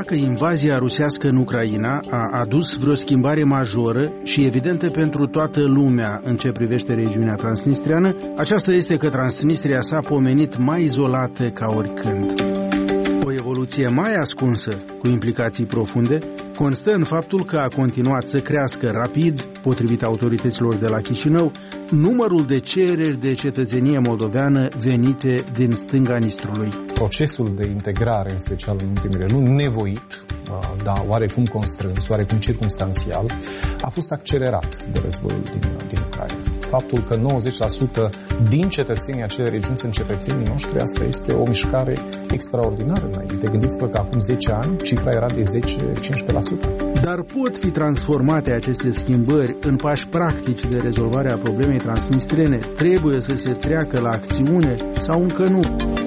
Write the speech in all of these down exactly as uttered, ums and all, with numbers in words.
Dacă invazia rusească în Ucraina a adus vreo schimbare majoră și evidentă pentru toată lumea în ce privește regiunea transnistriană, aceasta este că Transnistria s-a pomenit mai izolată ca oricând. O evoluție mai ascunsă, cu implicații profunde, constă în faptul că a continuat să crească rapid, potrivit autorităților de la Chișinău, numărul de cereri de cetățenie moldoveană venite din stânga Nistrului. Procesul de integrare, în special în ultimele luni, nevoit, dar oarecum constrâns, oarecum circumstanțial, a fost accelerat de războiul din, din Ucraina. Faptul că nouăzeci la sută din cetățenii acelei regiuni sunt cetățenii noștri, asta este o mișcare extraordinară înainte. Gândiți-vă că acum zece ani cifra era de zece cincisprezece la sută. Dar pot fi transformate aceste schimbări în pași practici de rezolvare a problemei transnistrene? Trebuie să se treacă la acțiune sau încă nu?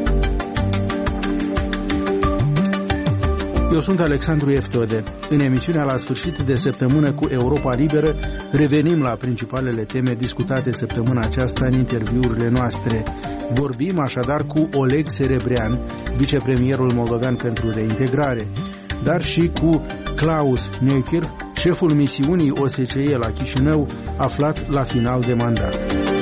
Eu sunt Alexandru Eftode. În emisiunea La sfârșit de săptămână cu Europa Liberă revenim la principalele teme discutate săptămâna aceasta în interviurile noastre. Vorbim așadar cu Oleg Serebrean, vicepremierul moldovean pentru reintegrare, dar și cu Klaus Neukirch, șeful misiunii O S C E la Chișinău, aflat la final de mandat.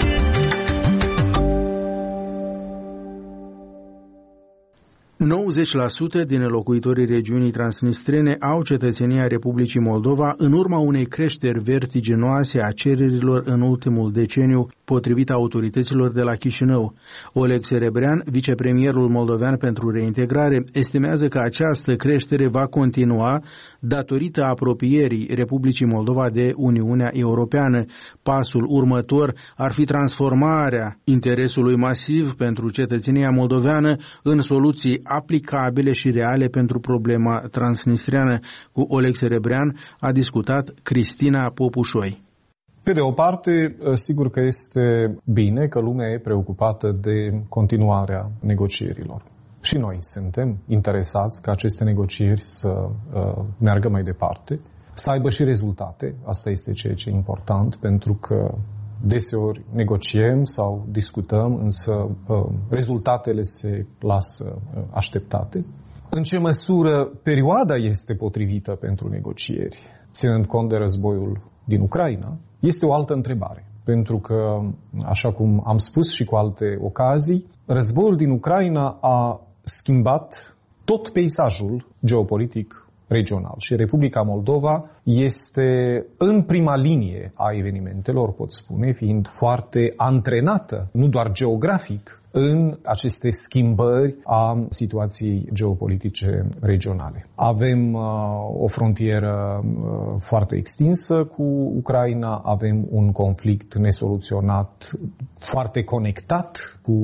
nouăzeci la sută din locuitorii regiunii transnistrene au cetățenia Republicii Moldova în urma unei creșteri vertiginoase a cererilor în ultimul deceniu, potrivit autorităților de la Chișinău. Oleg Serebrean, vicepremierul moldovean pentru reintegrare, estimează că această creștere va continua datorită apropierii Republicii Moldova de Uniunea Europeană. Pasul următor ar fi transformarea interesului masiv pentru cetățenia moldoveană în soluții aplicabile și reale pentru problema transnistriană. Cu Oleg Serebrean a discutat Cristina Popușoi. Pe de o parte, sigur că este bine că lumea e preocupată de continuarea negocierilor. Și noi suntem interesați ca aceste negocieri să uh, meargă mai departe, să aibă și rezultate. Asta este ceea ce e important, pentru că deseori negociem sau discutăm, însă uh, rezultatele se lasă uh, așteptate. În ce măsură perioada este potrivită pentru negocieri, ținând cont de războiul din Ucraina, este o altă întrebare. Pentru că, așa cum am spus și cu alte ocazii, războiul din Ucraina a schimbat tot peisajul geopolitic regional și Republica Moldova este în prima linie a evenimentelor, pot spune, fiind foarte antrenată, nu doar geografic, în aceste schimbări a situației geopolitice regionale. Avem uh, o frontieră uh, foarte extinsă cu Ucraina, avem un conflict nesoluționat, foarte conectat cu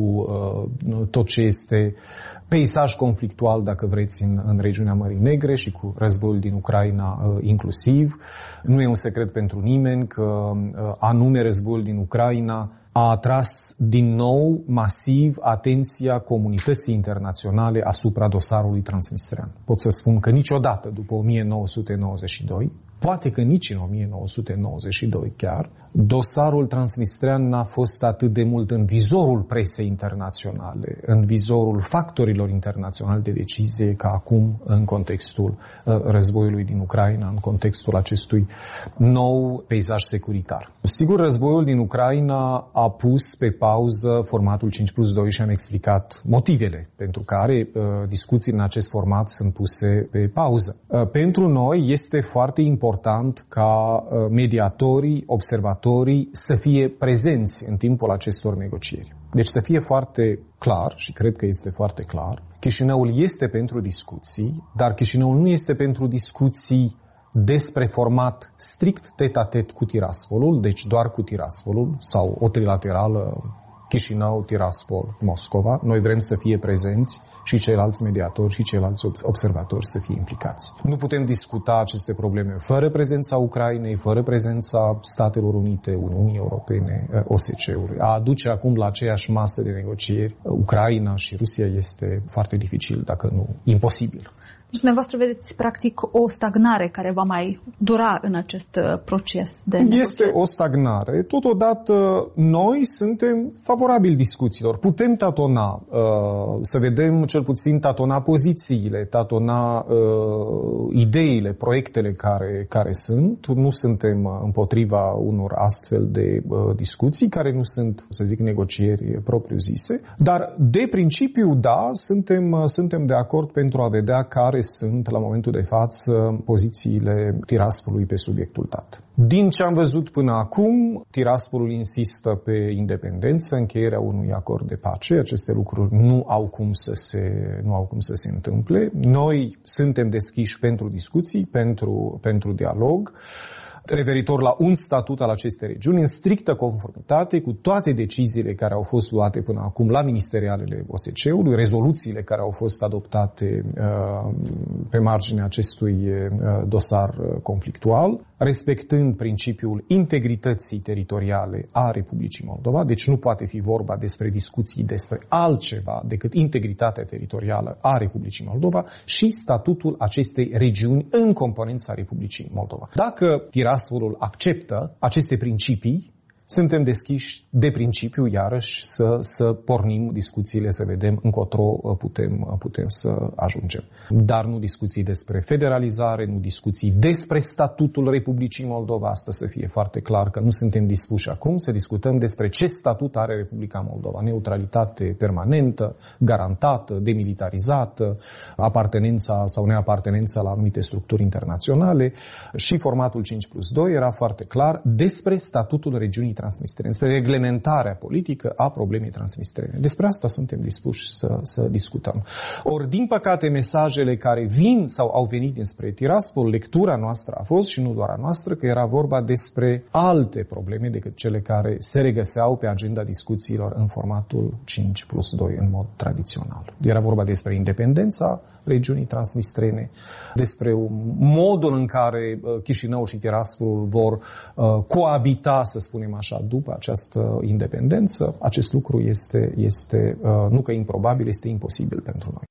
uh, tot ce este peisaj conflictual, dacă vreți, în, în regiunea Mării Negre și cu războiul din Ucraina uh, inclusiv. Nu e un secret pentru nimeni că uh, anume războiul din Ucraina a atras din nou masiv atenția comunității internaționale asupra dosarului transnistrian. Pot să spun că niciodată după o mie nouă sute nouăzeci și doi, poate că nici în o mie nouă sute nouăzeci și doi chiar, dosarul transnistrian n-a fost atât de mult în vizorul presei internaționale, în vizorul factorilor internaționali de decizie, ca acum în contextul uh, războiului din Ucraina, în contextul acestui nou peisaj securitar. Sigur, războiul din Ucraina a pus pe pauză formatul cinci plus doi și am explicat motivele pentru care uh, discuțiile în acest format sunt puse pe pauză. Uh, pentru noi este foarte important ca uh, mediatorii, observatorii să fie prezenți în timpul acestor negocieri. Deci să fie foarte clar, și cred că este foarte clar, Chișinăul este pentru discuții, dar Chișinăul nu este pentru discuții despre format strict tet-a-tet cu Tiraspoliul, deci doar cu Tiraspoliul, sau o trilaterală Chișinău, Tiraspol, Moscova. Noi vrem să fie prezenți și ceilalți mediatori și ceilalți observatori să fie implicați. Nu putem discuta aceste probleme fără prezența Ucrainei, fără prezența Statelor Unite, Uniunii Europene, O S C-ului. A aduce acum la aceeași masă de negocieri Ucraina și Rusia este foarte dificil, dacă nu imposibil. Deci dumneavoastră vedeți practic o stagnare care va mai dura în acest acest proces de negociere? Este o stagnare. Totodată, noi suntem favorabili discuțiilor. Putem tatona, să vedem cel puțin tatona pozițiile, tatona ideile, proiectele care, care sunt. Nu suntem împotriva unor astfel de discuții, care nu sunt, să zic, negocieri propriu-zise. Dar, de principiu, da, suntem, suntem de acord pentru a vedea care sunt, la momentul de față, pozițiile Tiraspolului pe subiectul dat. Din ce am văzut până acum, Tiraspolul insistă pe independență, încheierea unui acord de pace. Aceste lucruri nu au cum să se, nu au cum să se întâmple. Noi suntem deschiși pentru discuții, pentru, pentru dialog, referitor la un statut al acestei regiuni, în strictă conformitate cu toate deciziile care au fost luate până acum la ministerialele O S C E-ului, rezoluțiile care au fost adoptate uh, pe marginea acestui uh, dosar conflictual, respectând principiul integrității teritoriale a Republicii Moldova, deci nu poate fi vorba despre discuții despre altceva decât integritatea teritorială a Republicii Moldova și statutul acestei regiuni în componența Republicii Moldova. Dacă Tiraspolul acceptă aceste principii, suntem deschiși de principiu, iarăși, să, să pornim discuțiile, să vedem încotro putem, putem să ajungem. Dar nu discuții despre federalizare, nu discuții despre statutul Republicii Moldova. Asta să fie foarte clar că nu suntem dispuși acum să discutăm despre ce statut are Republica Moldova. Neutralitate permanentă, garantată, demilitarizată, apartenența sau neapartenența la anumite structuri internaționale și formatul cinci plus doi era foarte clar despre statutul regiunii transnistrene, despre reglementarea politică a problemei transnistrene. Despre asta suntem dispuși să, să discutăm. Ori, din păcate, mesajele care vin sau au venit dinspre Tiraspol, lectura noastră a fost, și nu doar a noastră, că era vorba despre alte probleme decât cele care se regăseau pe agenda discuțiilor în formatul cinci plus doi în mod tradițional. Era vorba despre independența regiunii transnistrene, despre modul în care Chișinău și Tiraspol vor uh, coabita, să spunem așa, după această independență. Acest lucru este, este uh, nu că improbabil, este imposibil pentru noi.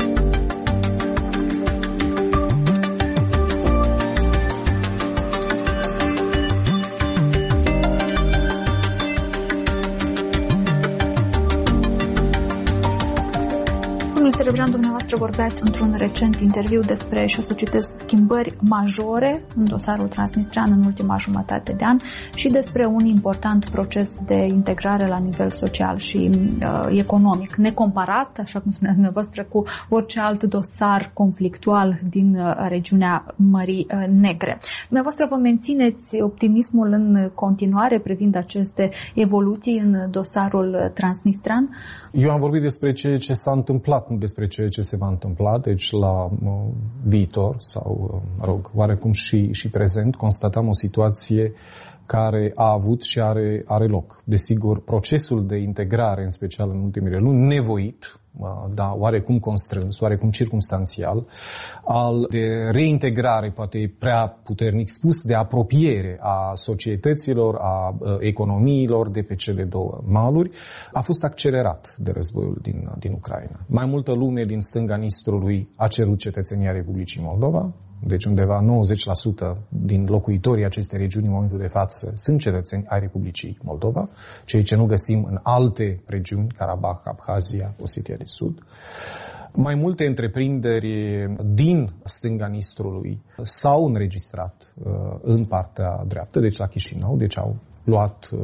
Serebrean, dumneavoastră vorbeați într-un recent interviu despre, și o să citesc, schimbări majore în dosarul transnistrean în ultima jumătate de an și despre un important proces de integrare la nivel social și uh, economic, necomparat, așa cum spuneați dumneavoastră, cu orice alt dosar conflictual din uh, regiunea Mării uh, Negre. Dumneavoastră vă mențineți optimismul în continuare privind aceste evoluții în dosarul transnistrean? Eu am vorbit despre ceea ce s-a întâmplat, nu despre ceea ce se va întâmpla, deci la uh, viitor sau, mă rog, oarecum și, și prezent, constatăm o situație care a avut și are, are loc. Desigur, procesul de integrare, în special în ultimele luni, nevoit, da, oarecum constrâns, oarecum circumstanțial, al de reintegrare, poate prea puternic spus, de apropiere a societăților, a economiilor de pe cele două maluri, a fost accelerat de războiul din, din Ucraina. Mai multă lume din stânga Nistrului a cerut cetățenia Republicii Moldova, deci undeva nouăzeci la sută din locuitorii acestei regiuni în momentul de față sunt cetățeni ai Republicii Moldova, ceea ce nu găsim în alte regiuni, Karabakh, Abhazia, Osetia de Sud. Mai multe întreprinderi din stânga Nistrului s-au înregistrat uh, în partea dreaptă, deci la Chișinău, deci au luat uh,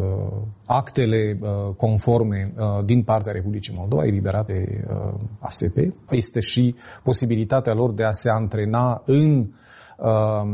actele uh, conforme uh, din partea Republicii Moldova, eliberate de uh, A S P. Este și posibilitatea lor de a se antrena în uh,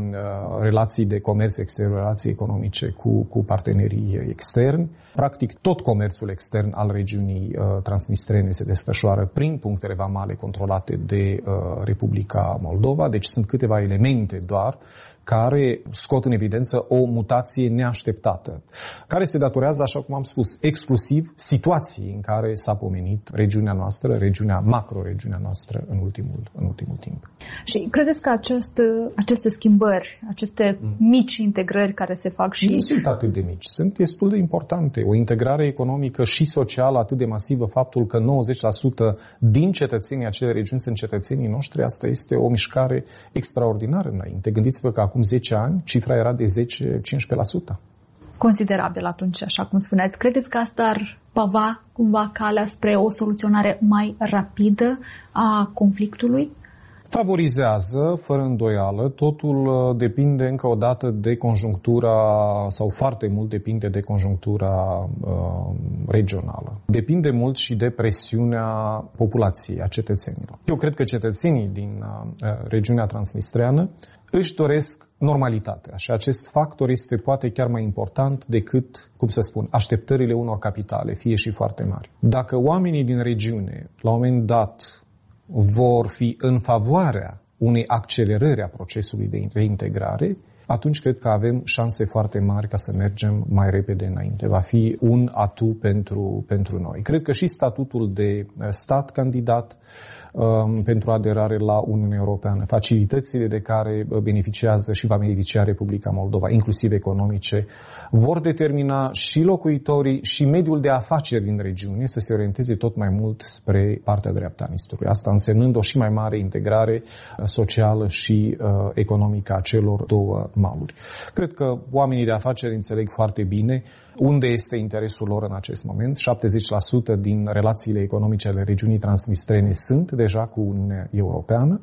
relații de comerț exterior, relații economice cu, cu partenerii externi. Practic, tot comerțul extern al regiunii uh, transnistrene se desfășoară prin punctele vamale controlate de uh, Republica Moldova, deci sunt câteva elemente doar care scot în evidență o mutație neașteptată, care se datorează, așa cum am spus, exclusiv situației în care s-a pomenit regiunea noastră, regiunea, macro-regiunea noastră în ultimul, în ultimul timp. Și credeți că acest, aceste schimbări, aceste mm. mici integrări care se fac și... Nu sunt atât de mici, sunt destul de importante. o integrare economică și socială atât de masivă, faptul că nouăzeci la sută din cetățenii acelei regiuni sunt cetățenii noștri, asta este o mișcare extraordinară înainte. Gândiți-vă că acum zece ani cifra era de zece-cincisprezece la sută. Considerabil atunci, așa cum spuneați. Credeți că asta ar pava cumva calea spre o soluționare mai rapidă a conflictului? Favorizează, fără îndoială, totul depinde încă o dată de conjunctura, sau foarte mult depinde de conjunctura uh, regională. Depinde mult și de presiunea populației, a cetățenilor. Eu cred că cetățenii din uh, regiunea transnistreană își doresc normalitatea și acest factor este poate chiar mai important decât, cum să spun, așteptările unor capitale, fie și foarte mari. Dacă oamenii din regiune, la un moment dat, vor fi în favoarea unei accelerări a procesului de reintegrare, atunci cred că avem șanse foarte mari ca să mergem mai repede înainte. Va fi un atu pentru, pentru noi. Cred că și statutul de stat candidat um, pentru aderare la Uniunea Europeană, facilitățile de care beneficiază și va beneficia Republica Moldova, inclusiv economice, vor determina și locuitorii și mediul de afaceri din regiune să se orienteze tot mai mult spre partea dreaptă a Nistrului. Asta însemnând o și mai mare integrare socială și uh, economică a celor două maluri. Cred că oamenii de afaceri înțeleg foarte bine unde este interesul lor în acest moment. șaptezeci la sută din relațiile economice ale regiunii transnistrene sunt deja cu Uniunea Europeană.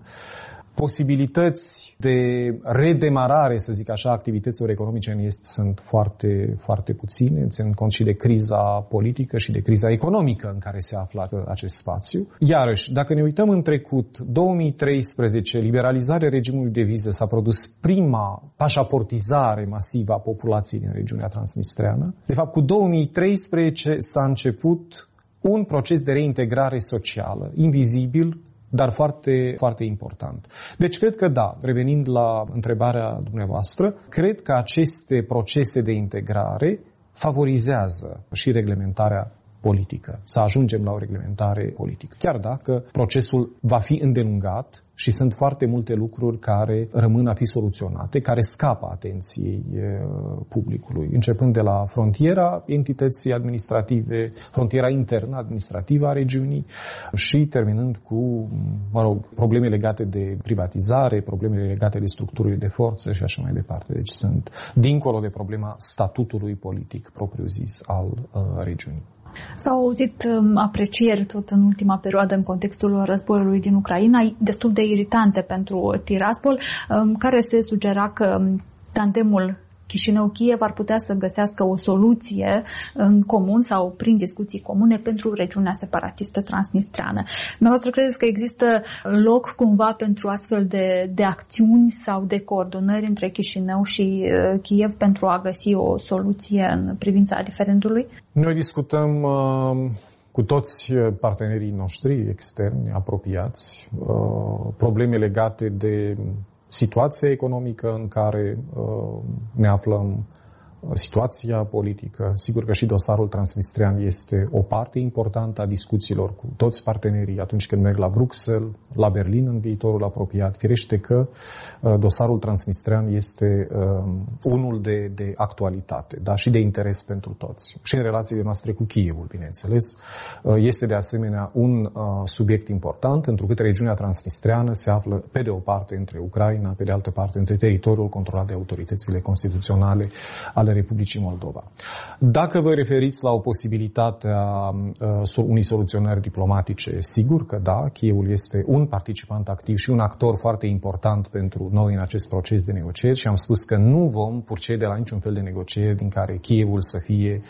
Posibilități de redemarare, să zic așa, activităților economice în Est sunt foarte, foarte puține, ținând cont și de criza politică și de criza economică în care se află acest spațiu. Iarăși, dacă ne uităm în trecut, două mii treisprezece, liberalizarea regimului de viză, s-a produs prima pașaportizare masivă a populației din regiunea transnistreană. De fapt, cu două mii treisprezece s-a început un proces de reintegrare socială, invizibil, dar foarte, foarte important. Deci cred că da, revenind la întrebarea dumneavoastră, cred că aceste procese de integrare favorizează și reglementarea politică, să ajungem la o reglementare politică. Chiar dacă procesul va fi îndelungat și sunt foarte multe lucruri care rămân a fi soluționate, care scapă atenției publicului, începând de la frontiera entității administrative, frontiera internă administrativă a regiunii și terminând cu, mă rog, probleme legate de privatizare, probleme legate de structurile de forță și așa mai departe. Deci sunt dincolo de problema statutului politic propriu-zis al uh, regiunii. S-au auzit aprecieri tot în ultima perioadă în contextul războiului din Ucraina, destul de iritante pentru Tiraspol, care se sugera că tandemul Chișinău-Kiev ar putea să găsească o soluție în comun sau prin discuții comune pentru regiunea separatistă transnistreană. Dumneavoastră credeți că există loc cumva pentru astfel de, de acțiuni sau de coordonări între Chișinău și Kiev pentru a găsi o soluție în privința diferendului? Noi discutăm uh, cu toți partenerii noștri externi, apropiați, uh, probleme legate de situația economică în care uh, ne aflăm, situația politică. Sigur că și dosarul transnistrian este o parte importantă a discuțiilor cu toți partenerii atunci când merg la Bruxelles, la Berlin în viitorul apropiat. Firește că uh, dosarul transnistrian este uh, unul de, de actualitate, dar și de interes pentru toți. Și în relațiile noastre cu Kievul, bineînțeles, uh, este de asemenea un uh, subiect important, întrucât regiunea transnistriană se află pe de o parte între Ucraina, pe de altă parte între teritoriul controlat de autoritățile constituționale ale Republicii Moldova. Dacă vă referiți la o posibilitate a uh, unei soluționări diplomatice, sigur că da, Kievul este un participant activ și un actor foarte important pentru noi în acest proces de negocieri și am spus că nu vom procede la niciun fel de negocieri din care Kievul să fie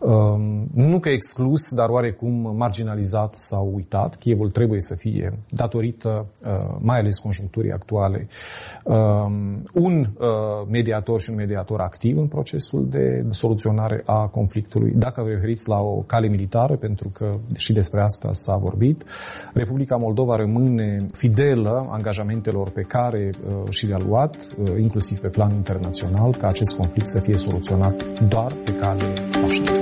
um, nu că exclus, dar oarecum marginalizat sau uitat. Kievul trebuie să fie, datorită uh, mai ales conjuncturii actuale, um, un uh, mediator și un mediator activ în procesul de soluționare a conflictului. Dacă vă referiți la o cale militară, pentru că și despre asta s-a vorbit, Republica Moldova rămâne fidelă angajamentelor pe care uh, și le-a luat, uh, inclusiv pe plan internațional, ca acest conflict să fie soluționat doar pe cale pașnică.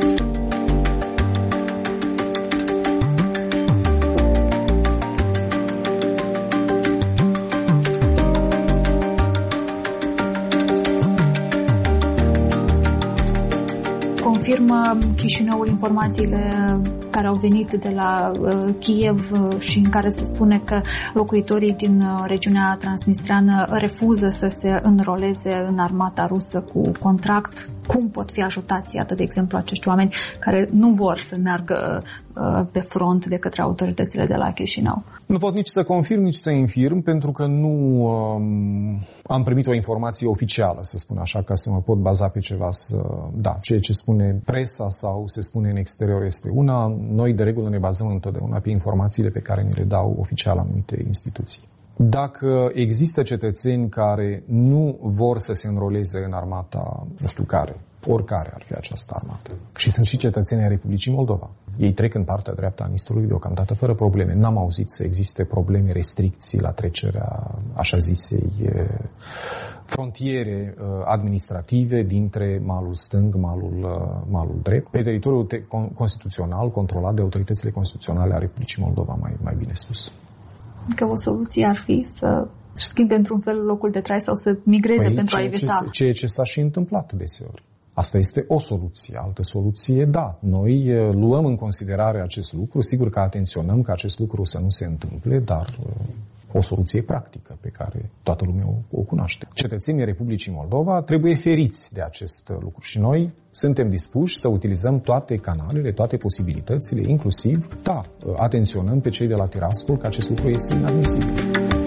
confirmă Chișinăul informațiile care au venit de la uh, Kiev uh, și în care se spune că locuitorii din uh, regiunea transnistreană refuză să se înroleze în armata rusă cu contract? Cum pot fi ajutați, iată, de exemplu, acești oameni care nu vor să meargă uh, pe front de către autoritățile de la Chișinău? Nu pot nici să confirm, nici să infirm, pentru că nu um, am primit o informație oficială, să spun așa, ca să mă pot baza pe ceva. Să, da, ceea ce spune presa sau se spune în exterior este una. Noi, de regulă, ne bazăm întotdeauna pe informațiile pe care ni le dau oficial anumite instituții. Dacă există cetățeni care nu vor să se înroleze în armata, nu știu care, oricare ar fi această armată, și sunt și cetățenii ai Republicii Moldova, ei trec în partea dreaptă a Nistrului deocamdată fără probleme. N-am auzit să existe probleme, restricții la trecerea, așa zisei, frontiere administrative dintre malul stâng, malul, malul drept, pe teritoriul constituțional controlat de autoritățile constituționale a Republicii Moldova, mai, mai bine spus. Că o soluție ar fi să schimbe într-un fel locul de trai sau să migreze păi, pentru a evita. Ceea ce s-a și întâmplat deseori. Asta este o soluție. Altă soluție, da. Noi luăm în considerare acest lucru. Sigur că atenționăm ca acest lucru să nu se întâmple, dar o soluție practică pe care toată lumea o, o cunoaște. Cetățenii Republicii Moldova trebuie feriți de acest lucru și noi suntem dispuși să utilizăm toate canalele, toate posibilitățile, inclusiv, da, atenționăm pe cei de la Tiraspol că acest lucru este inadmisibil.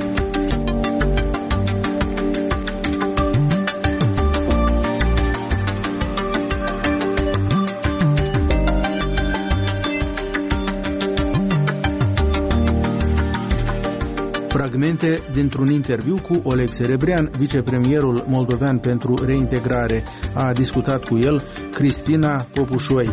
Fragmente dintr-un interviu cu Oleg Serebrean, vicepremierul moldovean pentru reintegrare. A discutat cu el Cristina Popușoi.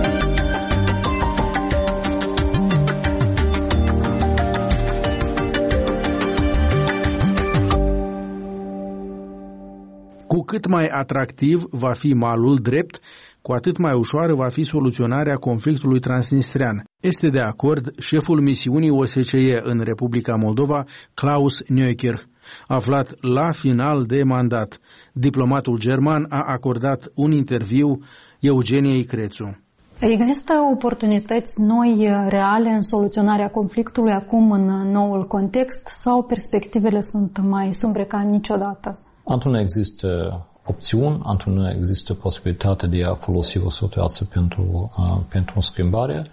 Cu cât mai atractiv va fi malul drept, cu atât mai ușoară va fi soluționarea conflictului transnistrean. Este de acord șeful misiunii O S C E în Republica Moldova, Klaus Neukirch, aflat la final de mandat. Diplomatul german a acordat un interviu Eugeniei Crețu. Există oportunități noi, reale, în soluționarea conflictului acum în noul context sau perspectivele sunt mai sumbre ca niciodată? Într-una există opțiuni, într-una există posibilitatea de a folosi o situație pentru, uh, pentru schimbare,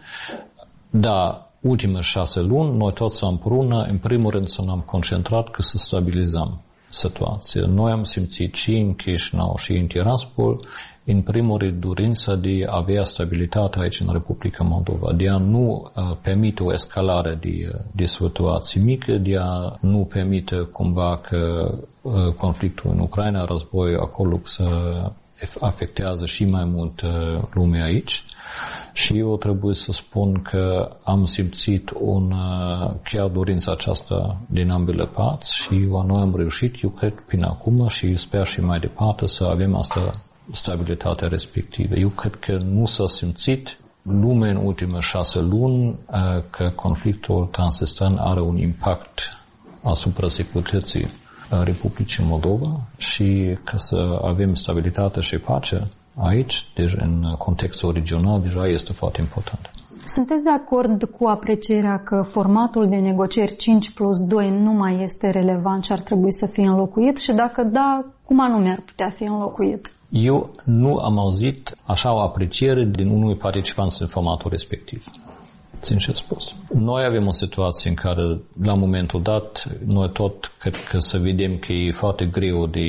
dar ultimele șase luni, noi toți împreună, în primul rând să ne-am concentrat că să stabilizăm situația. Noi am simțit și în Chișinău și în Tiraspol, în primul rând, dorința de a avea stabilitate aici în Republica Moldova, de a nu uh, permite o escalare de, de situații mică, de a nu permite cumva că uh, conflictul în Ucraina, războiul acolo să afectează și mai mult uh, lumea aici. Și eu trebuie să spun că am simțit un, uh, chiar dorința aceasta din ambele părți și noi am reușit, eu cred, până acum și sper și mai departe să avem asta stabilitatea respectivă. Eu cred că nu s-a simțit lumea în ultimele șase luni că conflictul transnistrean are un impact asupra securității Republicii Moldova și că să avem stabilitate și pace aici, deci în contextul regional, deja este foarte important. Sunteți de acord cu aprecierea că formatul de negocieri cinci plus doi nu mai este relevant și ar trebui să fie înlocuit? Și dacă da, cum anume ar putea fi înlocuit? Eu nu am auzit așa o apreciere din unui participant în formatul respectiv. Sincer spus. Noi avem o situație în care, la momentul dat, noi tot cred că să vedem că e foarte greu de,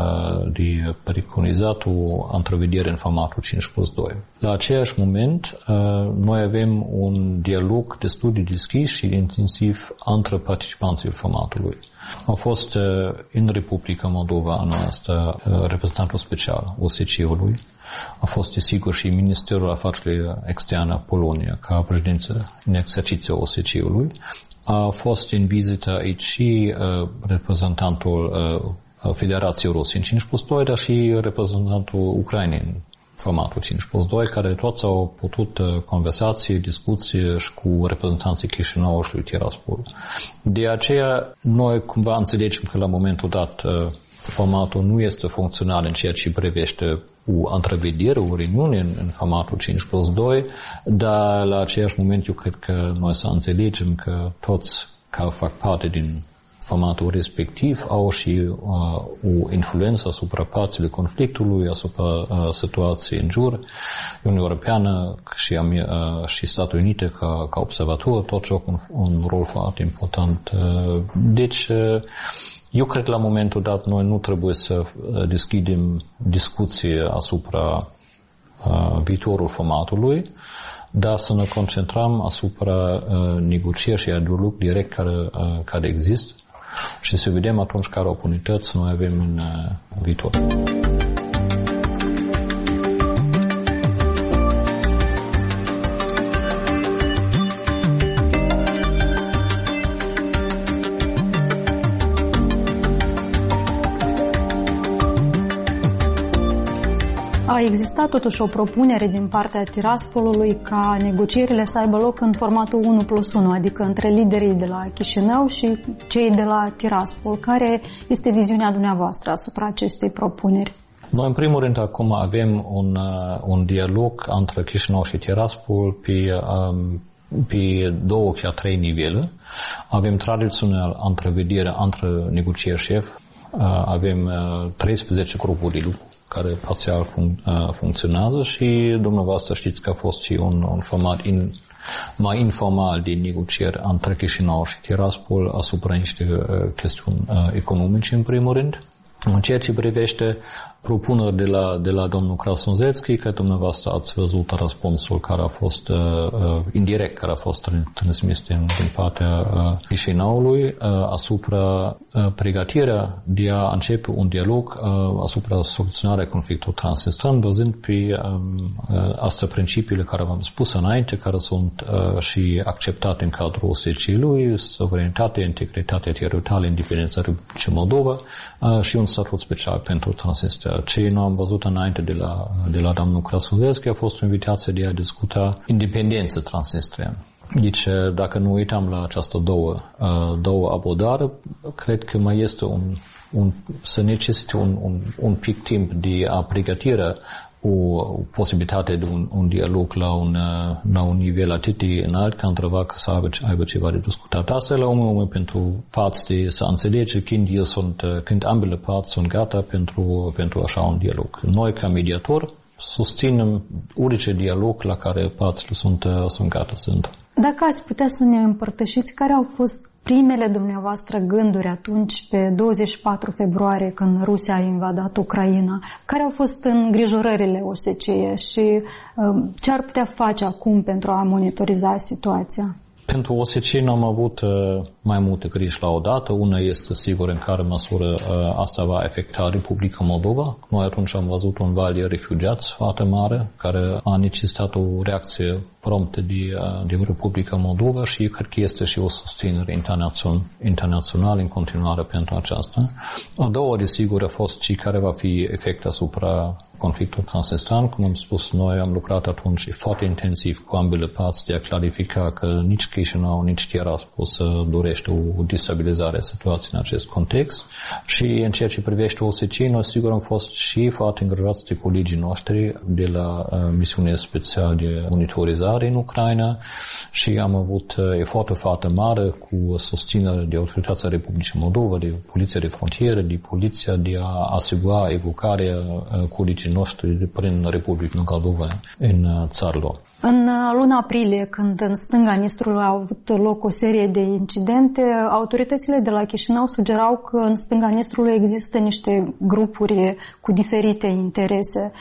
de preconizat o întrevedere în formatul cinci plus doi. La același moment, noi avem un dialog destul de deschis și intensiv între participanții formatului. A fost în Republica Moldova anul ăsta reprezentantul special O S C E-ului, a fost desigur și Ministerul Afacerilor Externe a Polonia ca președință în exercițiu O S C E-ului, a fost în vizită aici și uh, reprezentantul uh, Federației Ruse în cinci plus doi, dar și reprezentantul Ucrainei în formatul cinci plus doi, care toți au putut conversații, discuții și cu reprezentanții Chișinău și lui Tiraspol. De aceea, noi cumva înțelegem că la momentul dat formatul nu este funcțional în ceea ce privește o întrevedere, o reuniune în, în formatul cinci plus doi, dar la același moment eu cred că noi să înțelegem că toți care fac parte din formatul respectiv au și uh, o influență asupra părțile conflictului, asupra uh, situației în jur. Uniunea Europeană și, uh, și Statele Unite ca, ca observator tot joc un, un rol foarte important. Uh, deci, uh, eu cred că la momentul dat noi nu trebuie să deschidem discuție asupra uh, viitorul formatului, dar să ne concentrăm asupra uh, negocieri și a dialog direct care, uh, care există și să vedem atunci care oportunități noi avem în uh, viitor. A existat totuși o propunere din partea Tiraspolului ca negocierile să aibă loc în formatul unu plus unu, adică între liderii de la Chișinău și cei de la Tiraspol. Care este viziunea dumneavoastră asupra acestei propuneri? Noi, în primul rând, acum avem un, un dialog între Chișinău și Tiraspol pe, um, pe două, chiar trei nivele. Avem tradițional întrevedere între negocieri șef, avem treisprezece grupuri de lucru care parțial func- funcționează și dumneavoastră știți că a fost și un, un format in, mai informal de negocieri între Chișinău și Tiraspol asupra niște uh, chestiuni uh, economice în primul rând. În ceea ce privește propuneri de la, de la domnul Krasnozevski, că dumneavoastră ați văzut răspunsul care a fost uh, indirect, care a fost transmis din, din partea uh, Chișinăului uh, asupra uh, pregătirea de a începe un dialog uh, asupra soluționarea conflictului transnistran, văzând pe um, uh, astea principiile care v-am spus înainte, care sunt uh, și acceptate în cadrul O S C E-ului, suveranitate, integritate teritorială, independența Republicii Moldova uh, și un statut special pentru Transnistria. Ce noi am văzut înainte de la, de la domnul Krasnozevski a fost o invitație de a discuta independența Transnistriană. Deci, dacă nu uităm la această două, două abordare, cred că mai este un, un să necesite un, un, un pic timp de a pregătire o posibilitate de un, un dialog la un, la un nivel atât de înalt ca întreba că să aibă, aibă ceva de discutat. Asta e la un moment pentru părți de să înțelege când, el sunt, când ambele părți sunt gata pentru, pentru așa un dialog. Noi, ca mediator, susținem orice dialog la care părțile sunt, sunt gata să intre. Dacă ați putea să ne împărtășiți care au fost primele dumneavoastră gânduri atunci, pe douăzeci și patru februarie, când Rusia a invadat Ucraina, care au fost îngrijorările O S C E și um, ce ar putea face acum pentru a monitoriza situația? Pentru O S C E nu am avut uh, mai multe griji la o dată. Una este sigur în care măsură uh, asta va afecta Republica Moldova. Noi atunci am văzut un val de refugiați foarte mare care a necesitat o reacție promptă de, uh, de Republica Moldova și cred că este și o susținere internațion- internațională în continuare pentru aceasta. A doua, desigur, a fost și care va fi efect asupra conflictul transnistran. Cum am spus, noi am lucrat atunci foarte intensiv cu ambele părți de a clarifica că nici Chișinău, nici Tiraspol să dorește o destabilizare a situației în acest context. Și în ceea ce privește O S C E, noi sigur am fost și foarte îngrijorați de colegii noștri de la uh, misiunea specială de monitorizare în Ucraina și am avut uh, eforturi foarte mari cu susținere de Autoritatea Republicii Moldova, de Poliția de Frontieră, de Poliția de a asigura evocarea uh, colegii noștri prin Republica Moldova în țară lor. În luna aprilie, când în stânga Nistrului au avut loc o serie de incidente, autoritățile de la Chișinău sugerau că în stânga Nistrului există niște grupuri cu diferite interese.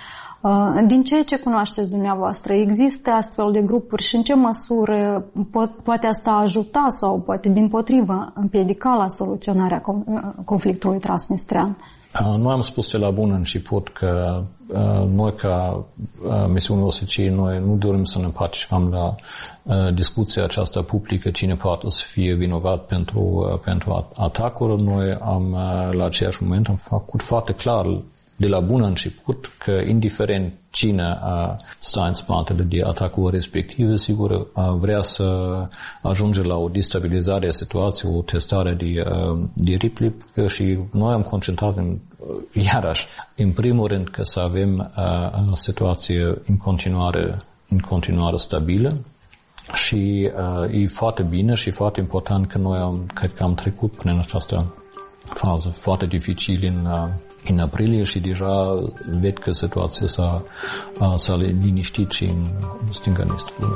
Din ceea ce cunoașteți dumneavoastră, există astfel de grupuri și în ce măsură po- poate asta ajuta sau poate dimpotrivă împiedica la soluționarea conflictului transnistrean? Noi am spus de la bun început că uh, noi ca uh, misiunea O S C E noi nu dorim să ne participăm la uh, discuția aceasta publică cine poate să fie vinovat pentru, uh, pentru atacuri. Noi am uh, la același moment am făcut foarte clar de la bun început că indiferent cine a stat în spatele de atacul respectiv, sigur vrea să ajunge la o destabilizare a situației, o testare de, de replic și noi am concentrat în, iarăși, în primul rând că să avem o situație în continuare, în continuare stabilă și uh, e foarte bine și foarte important că noi am, cred că am trecut prin această fază foarte dificilă în, uh, în aprilie și deja ved că situația s-a, uh, s-a liniștit și în stânga Nistrului.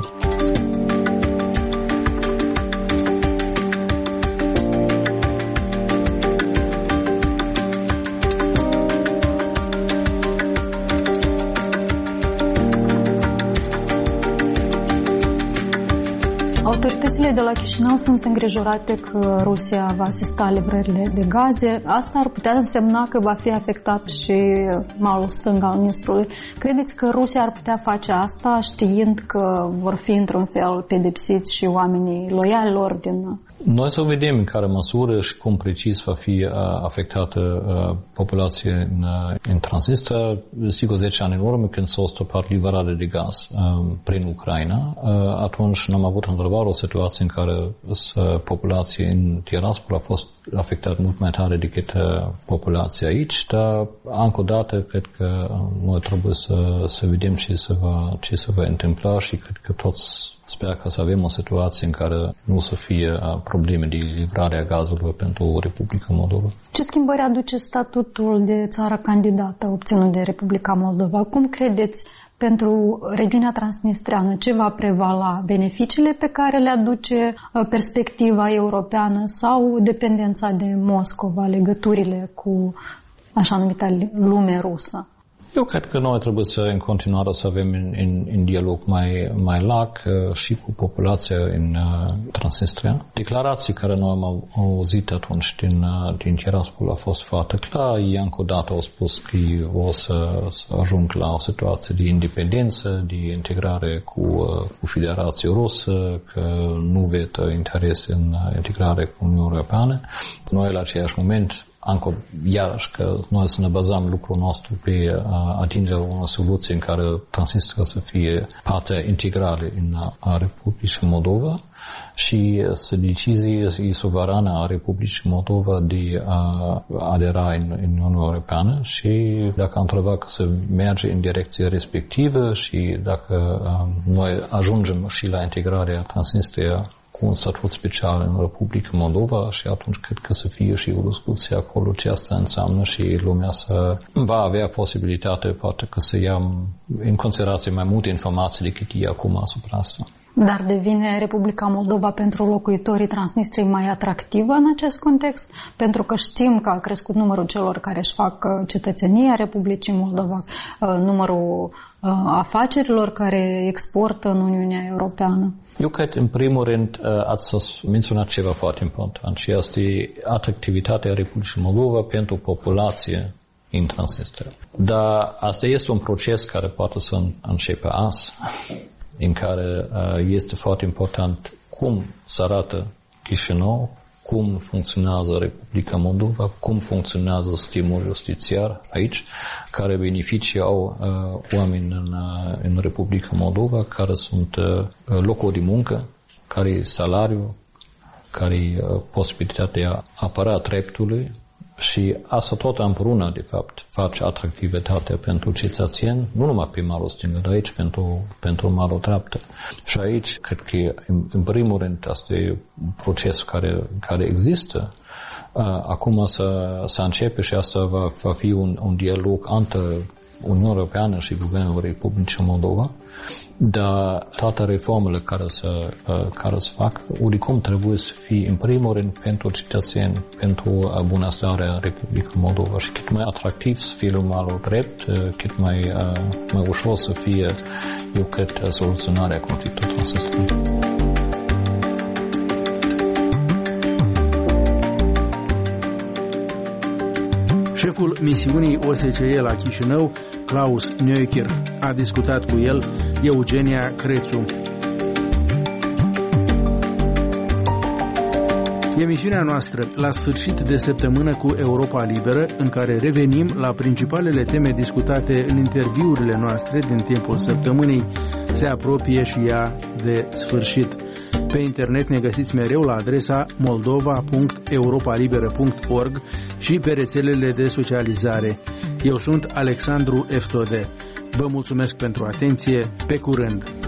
Autoritățile de la Chișinău sunt îngrijorate că Rusia va asista livrările de gaze. Asta ar putea însemna că va fi afectat și malul stâng al Nistrului. Credeți că Rusia ar putea face asta știind că vor fi într-un fel pedepsiți și oamenii loiali lor din... Noi să vedem în care măsură și cum precis va fi afectată populația în, în Transnistria. Sigur, zece ani în urmă, când s-a stopat livrarea de gaz prin Ucraina, atunci n-am avut într-adevăr o situație în care populația în Tiraspol a fost afectată mult mai tare decât populația aici, dar încă o dată cred că noi trebuie să, să vedem ce se, va, ce se va întâmpla și cred că toți sper că să avem o situație în care nu să fie probleme de livrare a gazelor pentru Republica Moldova. Ce schimbări aduce statutul de țară candidată obținut de Republica Moldova? Cum credeți pentru regiunea transnistreană ce va prevala? Beneficiile pe care le aduce perspectiva europeană sau dependența de Moscova, legăturile cu așa numita lume rusă? Eu cred că noi trebuie să în continuare să avem în, în, în dialog mai, mai larg uh, și cu populația în uh, Transnistria. Declarații care noi am auzit atunci din, uh, din Tiraspol a fost foarte clar. Ei încă o dată au spus că o să, să ajung la o situație de independență, de integrare cu, uh, cu Federația Rusă, că nu văd interes în integrare cu Uniunea Europeană. Noi la același moment încă, iarăși, că noi să ne bazăm lucrul nostru pe atingerea unor soluții în care Transnistria să fie partea integrală în a Republicii Moldova și să decizie suverană a Republicii Moldova de a adera în, în Uniunea Europeană și dacă am întrebat că să merge în direcția respectivă și dacă noi ajungem și la integrarea Transnistria cu un statut special în Republica Moldova și atunci cred că să fie și o discuție acolo ce asta înseamnă și lumea să va avea posibilitatea poate că să ia în considerație mai multe informații decât e acum asupra asta. Dar devine Republica Moldova pentru locuitorii Transnistriei mai atractivă în acest context? Pentru că știm că a crescut numărul celor care își fac cetățenia Republicii Moldova, numărul afacerilor care exportă în Uniunea Europeană. Eu cred, în primul rând, ați menționat ceva foarte important și este atractivitatea Republicii Moldova pentru populație în Transnistria. Dar asta este un proces care poate să începe azi, în care este foarte important cum se arată Chișinău, cum funcționează Republica Moldova, cum funcționează sistemul justițiar aici, care beneficii au uh, oameni în, uh, în Republica Moldova, care sunt uh, locuri de muncă, care e salariu, care e uh, posibilitatea apăra dreptului și asta tot împreună, de fapt, face atractivitatea pentru cetățeni, nu numai pe malul stângă, dar aici pentru, pentru malul dreaptă. Și aici, cred că, în, în primul rând, asta e un proces care, care există. Uh, acum să, să începe și asta va, va fi un, un dialog între Uniunea Europeană și Guvernul Republicii Moldova, dar toate reformele care se, care se fac, oricum trebuie să fie în primul rând pentru cetățeni, pentru bunăstarea Republicii Moldova și cât mai atractiv să fie lumea drept, cât mai, mai ușor să fie, eu cred, soluționarea conflictului transnistриan. Șeful misiunii O S C E la Chișinău, Klaus Neuker, a discutat cu el Eugenia Crețu. Emisiunea noastră la sfârșit de săptămână cu Europa Liberă, în care revenim la principalele teme discutate în interviurile noastre din timpul săptămânii, se apropie și ea de sfârșit. Pe internet ne găsiți mereu la adresa moldova punct europalibera punct org și pe rețelele de socializare. Eu sunt Alexandru Eftode. Vă mulțumesc pentru atenție. Pe curând!